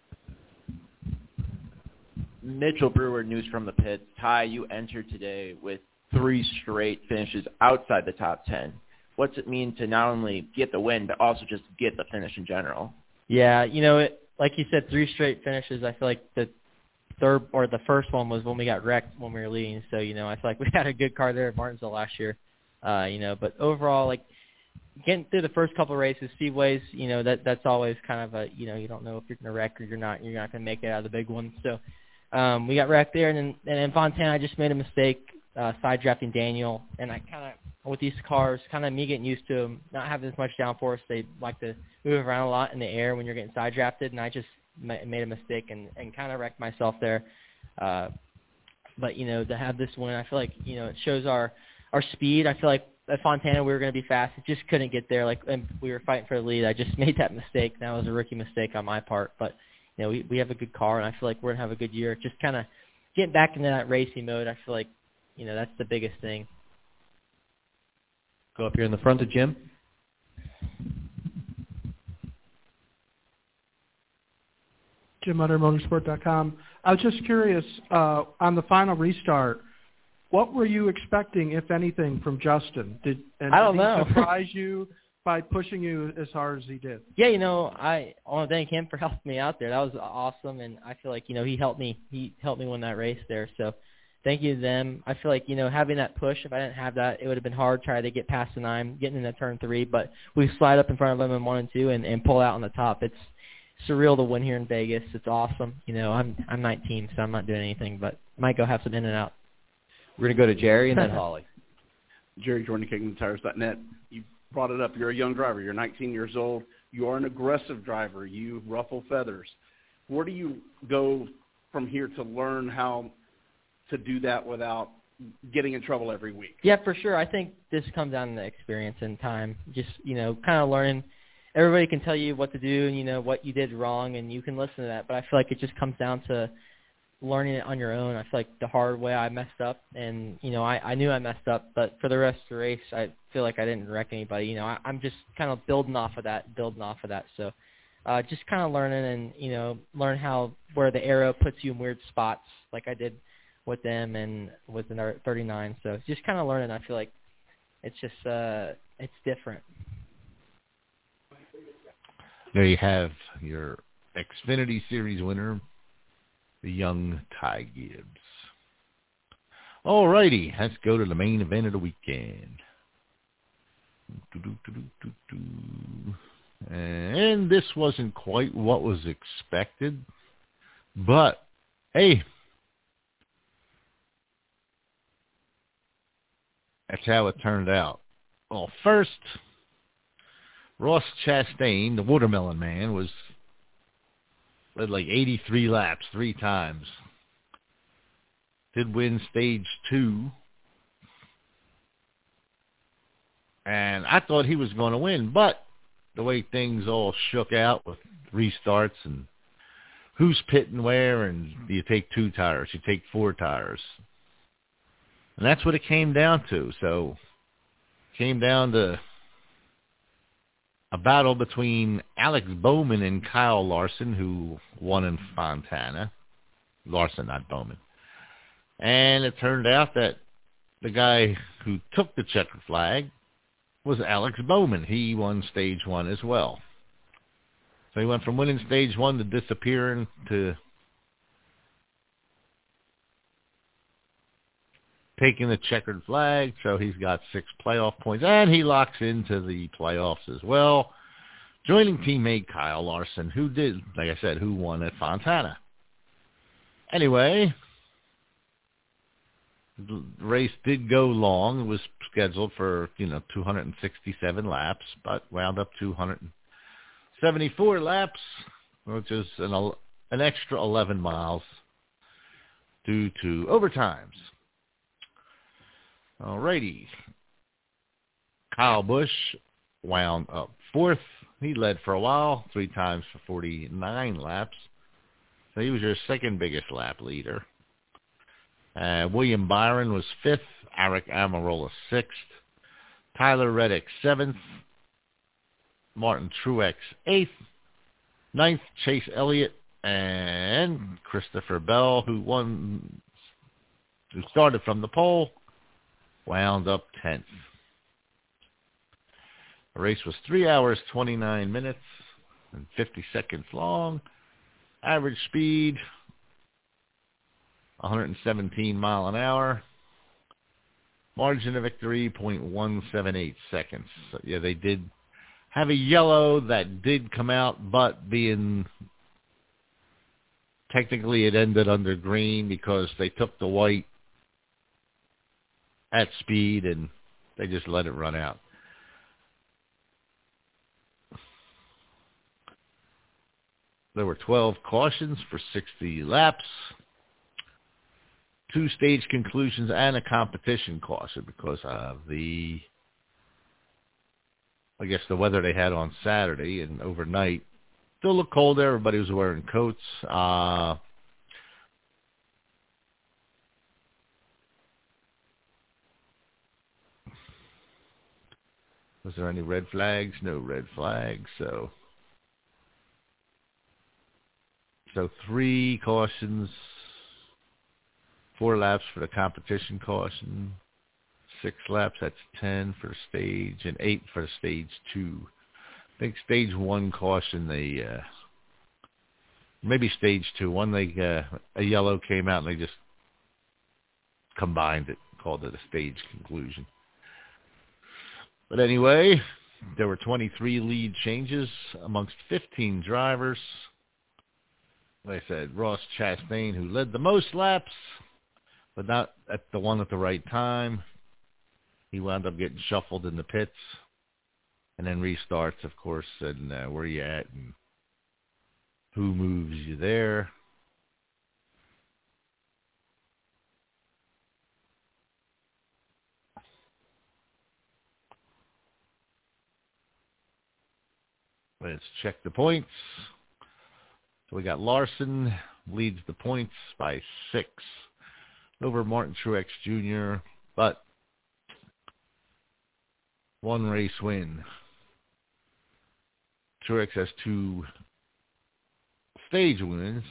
Mitchell Brewer, news from the pits. Ty, you entered today with three straight finishes outside the top ten. What's it mean to not only get the win, but also just get the finish in general? Yeah, you know, it, like you said, three straight finishes. I feel like the third or the first one was when we got wrecked when we were leading. So, you know, I feel like we had a good car there at Martinsville last year. Uh, you know, but overall, like, getting through the first couple of races, Speedways, you know, that that's always kind of a, you know, you don't know if you're going to wreck or you're not. You're not going to make it out of the big one. So um, we got wrecked there. And then and in Fontana, I just made a mistake uh, side drafting Daniel. And I kind of, with these cars, kind of me getting used to them, not having as much downforce. They like to move around a lot in the air when you're getting side drafted. And I just ma- made a mistake and, and kind of wrecked myself there. Uh, but, you know, to have this win, I feel like, you know, it shows our, our speed. I feel like at Fontana we were going to be fast. It just couldn't get there. Like, and we were fighting for the lead. I just made that mistake. That was a rookie mistake on my part. But, you know, we, we have a good car, and I feel like we're going to have a good year. Just kind of getting back into that racing mode, I feel like, you know, that's the biggest thing. Go up here in the front to Jim. Jim Utter, motorsport dot com. I was just curious, uh, on the final restart, what were you expecting, if anything, from Justin? Did and I don't did he know. surprise you by pushing you as hard as he did? Yeah, you know, I, I want to thank him for helping me out there. That was awesome, and I feel like, you know, he helped me. He helped me win that race there. So thank you to them. I feel like, you know, having that push, if I didn't have that, it would have been hard trying to get past the nine, getting into turn three. But we slide up in front of them in one and two and, and pull out on the top. It's surreal to win here in Vegas. It's awesome. You know, I'm I'm nineteen, so I'm not doing anything, but might go have some in and out. We're going to go to Jerry and then Holly. Jerry Jordan, Kingdom Tires dot net. You brought it up. You're a young driver. You're nineteen years old. You are an aggressive driver. You ruffle feathers. Where do you go from here to learn how to do that without getting in trouble every week? Yeah, for sure. I think this comes down to experience and time. Just, you know, kind of learning. Everybody can tell you what to do and, you know, what you did wrong, and you can listen to that. But I feel like it just comes down to learning it on your own. I feel like the hard way I messed up, and, you know, I, I knew I messed up, but for the rest of the race, I feel like I didn't wreck anybody. You know, I, I'm just kind of building off of that, building off of that. So uh, just kind of learning and, you know, learn how, where the arrow puts you in weird spots like I did with them and with the thirty-nine. So just kind of learning. I feel like it's just, uh, it's different. There you have your Xfinity Series winner, the young Ty Gibbs. All righty, let's go to the main event of the weekend. And this wasn't quite what was expected, but hey, that's how it turned out. Well, first, Ross Chastain, the Watermelon Man, was led like eighty-three laps three times. Did win stage two. And I thought he was going to win, but the way things all shook out with restarts and who's pitting where, and do you take two tires, you take four tires. And that's what it came down to. So it came down to a battle between Alex Bowman and Kyle Larson, who won in Fontana. Larson, not Bowman. And it turned out that the guy who took the checkered flag was Alex Bowman. He won stage one as well. So he went from winning stage one to disappearing to taking the checkered flag, so he's got six playoff points, and he locks into the playoffs as well, joining teammate Kyle Larson, who did, like I said, who won at Fontana. Anyway, The race did go long. It was scheduled for, you know, two hundred sixty-seven laps, but wound up two hundred seventy-four laps, which is an, an extra eleven miles due to overtimes. All righty. Kyle Busch wound up fourth. He led for a while, three times for forty-nine laps. So he was your second biggest lap leader. Uh, William Byron was fifth. Aric Almirola sixth. Tyler Reddick seventh. Martin Truex eighth. Ninth, Chase Elliott and Christopher Bell, who won, who started from the pole, wound up tenth. The race was three hours, twenty-nine minutes, and fifty seconds long. Average speed, one hundred seventeen mile an hour. Margin of victory, zero point one seven eight seconds. So, yeah, they did have a yellow that did come out, but being technically it ended under green because they took the white at speed and they just let it run out. There were twelve cautions for sixty laps, two stage conclusions, and a competition caution because of the, I guess, the weather they had on Saturday and overnight. Still looked cold there. Everybody was wearing coats. Uh, was there any red flags? No red flags. So, so three cautions, four laps for the competition caution. Six laps, that's ten for stage, and eight for stage two. I think stage one caution, they, uh, maybe stage two. One, they uh, a yellow came out, and they just combined it, called it a stage conclusion. But anyway, there were twenty-three lead changes amongst fifteen drivers. Like I said, Ross Chastain, who led the most laps, but not at the one at the right time. He wound up getting shuffled in the pits, and then restarts, of course, and uh, where you at and who moves you there. Let's check the points. So we got Larson leads the points by six over Martin Truex Junior, but one race win. Truex has two stage wins.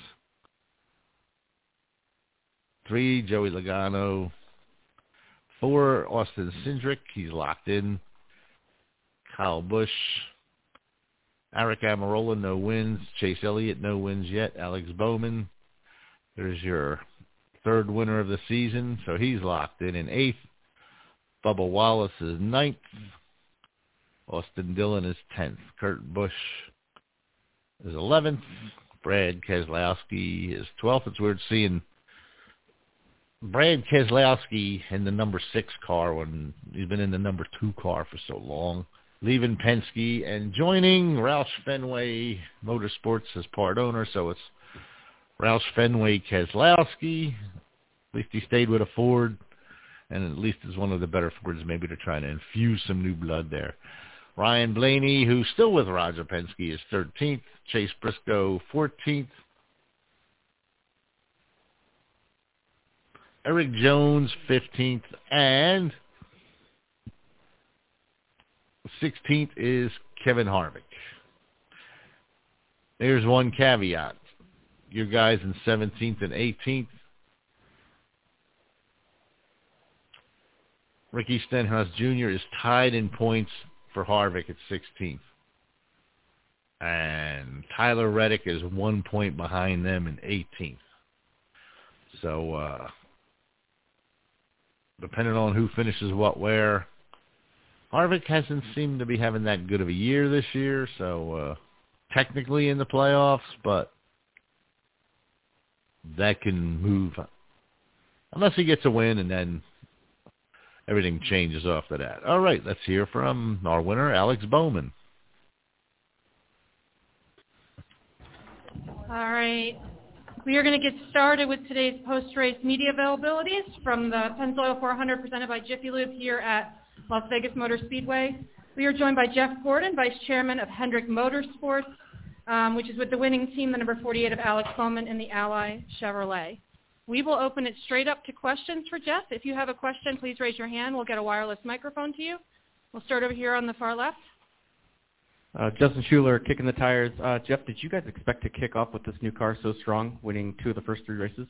Three, Joey Logano. Four, Austin Cindric. He's locked in. Kyle Busch. Aric Almirola, no wins. Chase Elliott, no wins yet. Alex Bowman. There's your third winner of the season, so he's locked in in eighth. Bubba Wallace is ninth. Austin Dillon is tenth. Kurt Busch is eleventh. Brad Keselowski is twelfth. It's weird seeing Brad Keselowski in the number six car when he's been in the number two car for so long. Leaving Penske and joining Roush Fenway Motorsports as part owner. So it's Roush Fenway Keselowski. At least he stayed with a Ford, and at least is one of the better Fords. Maybe they're trying to infuse some new blood there. Ryan Blaney, who's still with Roger Penske, is thirteenth. Chase Briscoe, fourteenth. Eric Jones, fifteenth. And sixteenth is Kevin Harvick. There's one caveat. Your guys in seventeenth and eighteenth. Ricky Stenhouse Junior is tied in points for Harvick at sixteenth. And Tyler Reddick is one point behind them in eighteenth. So, uh, depending on who finishes what where, Harvick hasn't seemed to be having that good of a year this year, so uh, technically in the playoffs, but that can move unless he gets a win, and then everything changes after that. All right, let's hear from our winner, Alex Bowman. All right. We are going to get started with today's post-race media availabilities from the Pennzoil four hundred presented by Jiffy Lube here at Las Vegas Motor Speedway. We are joined by Jeff Gordon, Vice Chairman of Hendrick Motorsports, um, which is with the winning team, the number forty-eight of Alex Bowman in the Ally Chevrolet. We will open it straight up to questions for Jeff. If you have a question, please raise your hand. We'll get a wireless microphone to you. We'll start over here on the far left. Uh, Justin Schuler, kicking the tires. Uh, Jeff, did you guys expect to kick off with this new car so strong, winning two of the first three races?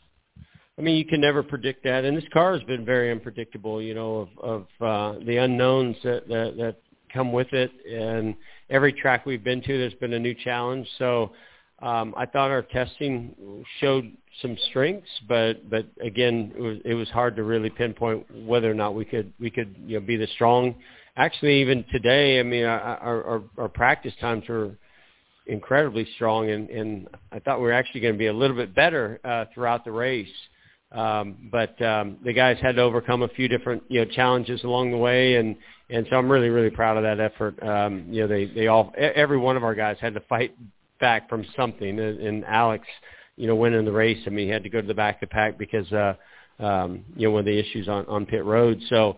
I mean, you can never predict that, and this car has been very unpredictable. You know, of, of uh, the unknowns that, that that come with it, and every track we've been to, there's been a new challenge. So, um, I thought our testing showed some strengths, but but again, it was it was hard to really pinpoint whether or not we could we could you know be the strong. Actually, even today, I mean, our, our, our practice times were incredibly strong, and, and I thought we were actually going to be a little bit better uh, throughout the race. Um, but um, the guys had to overcome a few different, you know, challenges along the way, and, and so I'm really, really proud of that effort. Um, you know, they, they all, every one of our guys had to fight back from something, and, and Alex, you know, winning the race, I mean, he had to go to the back of the pack because, uh, um, you know, one of the issues on, on pit road. So,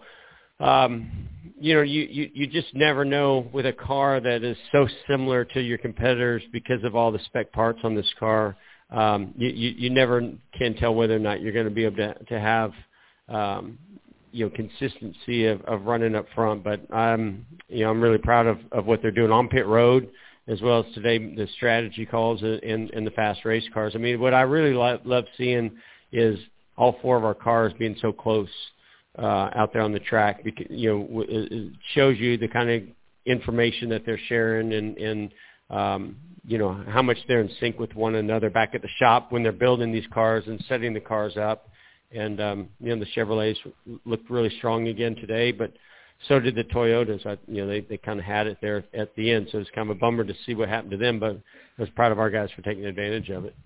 Um, you know, you, you, you just never know with a car that is so similar to your competitors because of all the spec parts on this car. Um, you, you, you never can tell whether or not you're going to be able to, to have, um, you know, consistency of, of running up front. But I'm, you know, I'm really proud of, of what they're doing on pit road, as well as today the strategy calls in, in the fast race cars. I mean, what I really lo- love seeing is all four of our cars being so close uh, out there on the track. Because, you know, it shows you the kind of information that they're sharing, and, and um, you know, how much they're in sync with one another back at the shop when they're building these cars and setting the cars up. And, um, you know, the Chevrolets looked really strong again today, but so did the Toyotas. I, you know, they, they kind of had it there at the end, so it's kind of a bummer to see what happened to them, but I was proud of our guys for taking advantage of it.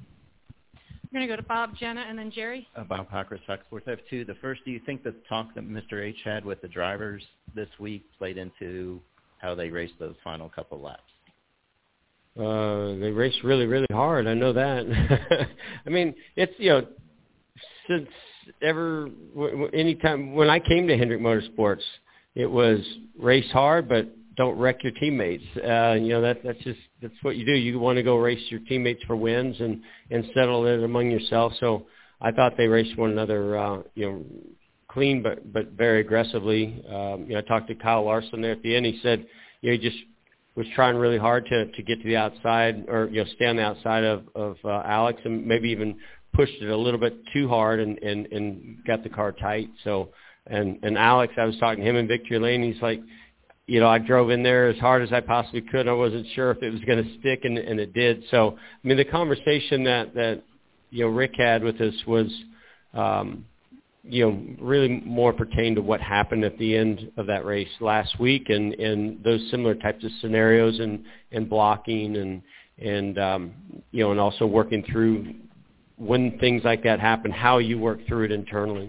We're going to go to Bob, Jenna, and then Jerry. Uh, Bob Cockers, Fox Sports. I have two. The first, do you think the talk that Mister H had with the drivers this week played into how they raced those final couple laps? Uh, they raced really, really hard. I know that. I mean, it's, you know, since ever, any time when I came to Hendrick Motorsports, it was race hard, but don't wreck your teammates. Uh, you know, that that's just, that's what you do. You want to go race your teammates for wins and, and settle it among yourself. So I thought they raced one another, uh, you know, clean, but, but very aggressively. Um, you know, I talked to Kyle Larson there at the end. He said, you know, he just was trying really hard to, to get to the outside, or, you know, stay on the outside of, of uh, Alex, and maybe even pushed it a little bit too hard and, and, and got the car tight. So, and, and Alex, I was talking to him in Victory Lane. He's like, you know, I drove in there as hard as I possibly could. I wasn't sure if it was going to stick, and, and it did. So, I mean, the conversation that, that, you know, Rick had with us was, um, you know, really more pertained to what happened at the end of that race last week, and, and those similar types of scenarios, and, and blocking, and, and, um, you know, and also working through when things like that happen, how you work through it internally.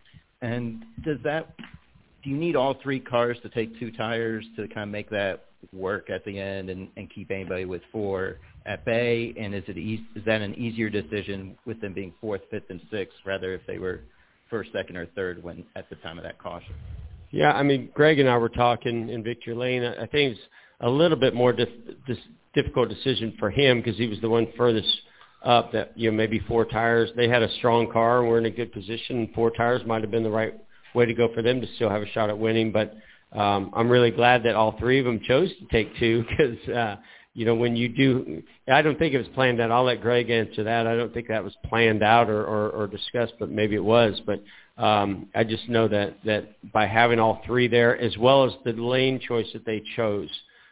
And does that, do you need all three cars to take two tires to kind of make that work at the end, and, and keep anybody with four at bay? And is it e- is that an easier decision with them being fourth, fifth, and sixth, rather if they were first, second, or third when at the time of that caution? Yeah, I mean, Greg and I were talking in Victory Lane. I think it's a little bit more dif- dis- difficult decision for him because he was the one furthest up. That, you know, maybe four tires. They had a strong car and were in a good position. Four tires might have been the right way to go for them to still have a shot at winning. But um, I'm really glad that all three of them chose to take two, because uh, you know, when you do, I don't think it was planned out. I'll let Greg answer that. I don't think that was planned out or, or, or discussed, but maybe it was. But um, I just know that, that by having all three there, as well as the lane choice that they chose,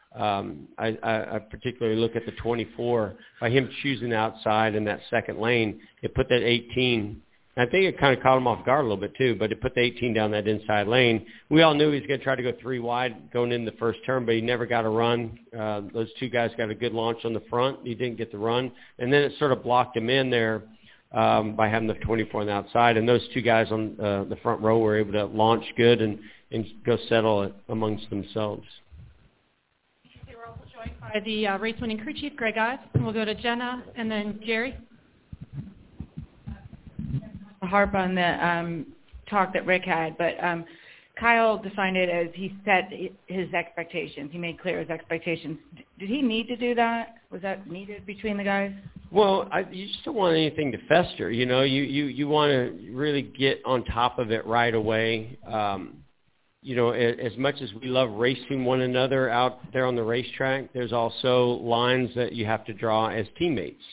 um, I, I, I particularly look at the twenty-four. By him choosing the outside in that second lane, it put that eighteen. I think it kind of caught him off guard a little bit too, but it put the eighteen down that inside lane. We all knew he was going to try to go three wide going in the first turn, but he never got a run. Uh, those two guys got a good launch on the front. He didn't get the run, and then it sort of blocked him in there um, by having the twenty-four on the outside. And those two guys on uh, the front row were able to launch good and, and go settle it amongst themselves. They were also joined by the uh, race-winning crew chief, Greg Ives. And we'll go to Jenna and then Jerry. Harp on the um, talk that Rick had, but um, Kyle defined it as he set his expectations. He made clear his expectations. Did he need to do that? Was that needed between the guys? Well, I, you just don't want anything to fester. You know, you, you, you want to really get on top of it right away. Um, you know, as, as much as we love racing one another out there on the racetrack, there's also lines that you have to draw as teammates.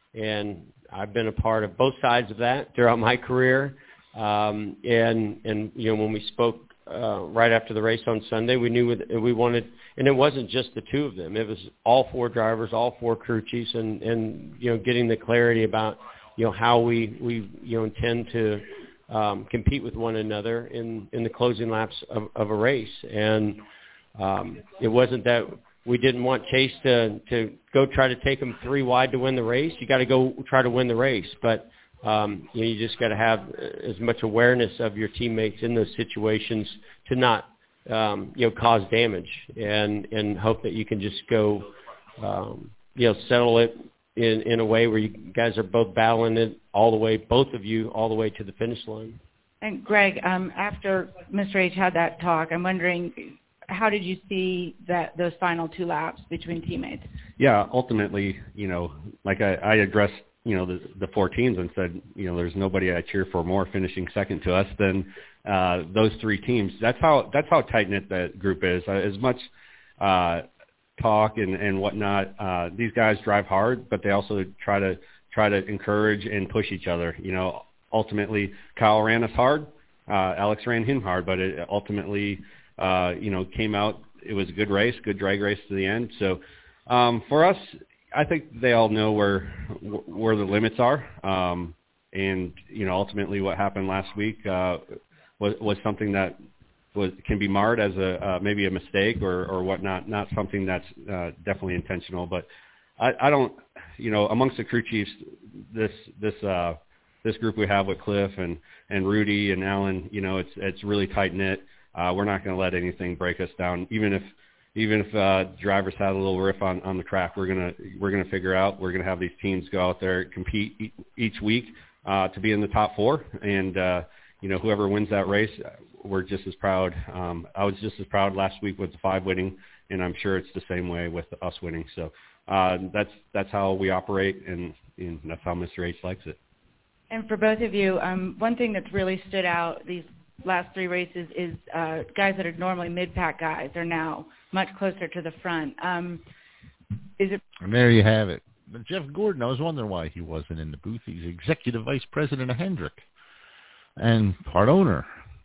And I've been a part of both sides of that throughout my career. Um, and, and, you know, when we spoke uh, right after the race on Sunday, we knew we wanted, and it wasn't just the two of them. It was all four drivers, all four crew chiefs, and, and you know, getting the clarity about, you know, how we, we you know, intend to um, compete with one another in, in the closing laps of, of a race. And um, it wasn't that we didn't want Chase to, to go try to take him three wide to win the race. You got to go try to win the race. But Um, you know, you just got to have as much awareness of your teammates in those situations to not, um, you know, cause damage, and, and hope that you can just go, um, you know, settle it in, in a way where you guys are both battling it all the way, both of you, all the way to the finish line. And Greg, um, after Mister H had that talk, I'm wondering, how did you see that those final two laps between teammates? Yeah, ultimately, you know, like I, I addressed, you know, the, the four teams and said, you know, there's nobody I cheer for more finishing second to us than uh, those three teams. That's how that's how tight-knit that group is. Uh, as much uh, talk and, and whatnot, uh, these guys drive hard, but they also try to try to encourage and push each other. You know, ultimately, Kyle ran us hard. Uh, Alex ran him hard, but it ultimately, uh, you know, came out. It was a good race, good drag race to the end. So um, for us, I think they all know where where the limits are, um, and you know ultimately what happened last week uh, was was something that was can be marred as a uh, maybe a mistake or or whatnot, not something that's uh, definitely intentional. But I, I don't, you know, amongst the crew chiefs, this this uh, this group we have with Cliff and and Rudy and Alan, you know, it's it's really tight knit. Uh, we're not going to let anything break us down, even if. Even if uh, drivers had a little riff on, on the track, we're gonna we're gonna figure out. We're gonna have these teams go out there compete e- each week uh, to be in the top four, and uh, you know whoever wins that race, we're just as proud. Um, I was just as proud last week with the five winning, and I'm sure it's the same way with us winning. So uh, that's that's how we operate, and, and that's how Mister H likes it. And for both of you, um, one thing that's really stood out these last three races is uh, guys that are normally mid-pack guys are now much closer to the front. Um, is it? And there you have it. But Jeff Gordon, I was wondering why he wasn't in the booth. He's executive vice president of Hendrick and part owner.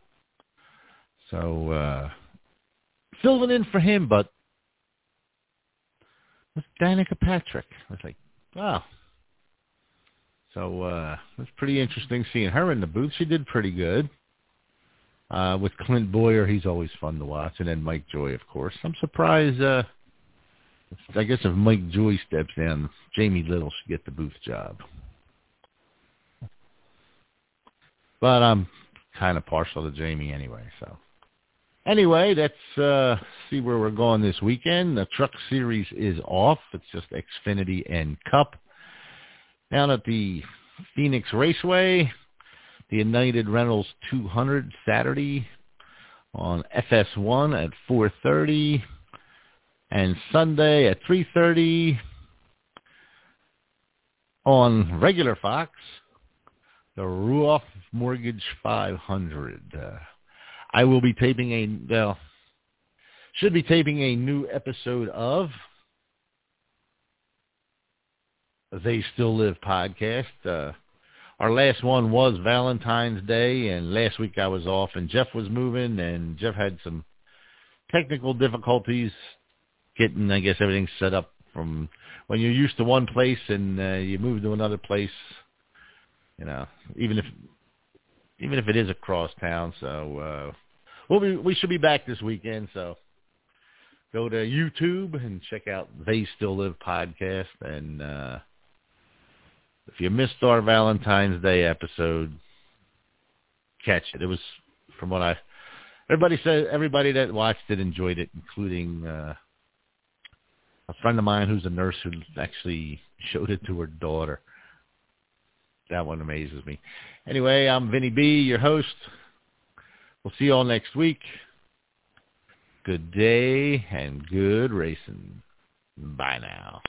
So uh, filling in for him, but with Danica Patrick. I was like, wow. So uh, it was pretty interesting seeing her in the booth. She did pretty good. Uh, with Clint Boyer, he's always fun to watch, and then Mike Joy, of course. I'm surprised. Uh, I guess if Mike Joy steps down, Jamie Little should get the booth job. But I'm kind of partial to Jamie anyway. So anyway, let's uh, see where we're going this weekend. The Truck Series is off. It's just Xfinity and Cup. Down at the Phoenix Raceway, the United Rentals two hundred Saturday on F S one at four thirty, and Sunday at three thirty on regular Fox, the Ruoff Mortgage five hundred. Uh, I will be taping a, well, should be taping a new episode of They Still Live podcast. Uh, Our last one was Valentine's Day, and last week I was off, and Jeff was moving, and Jeff had some technical difficulties getting, I guess, everything set up from when you're used to one place and uh, you move to another place, you know, even if even if it is across town. So uh, we'll be, we should be back this weekend, so go to YouTube and check out They Still Live podcast, and uh, if you missed our Valentine's Day episode, catch it. It was, from what I, everybody said, everybody that watched it enjoyed it, including uh, a friend of mine who's a nurse who actually showed it to her daughter. That one amazes me. Anyway, I'm Vinny B, your host. We'll see you all next week. Good day and good racing. Bye now.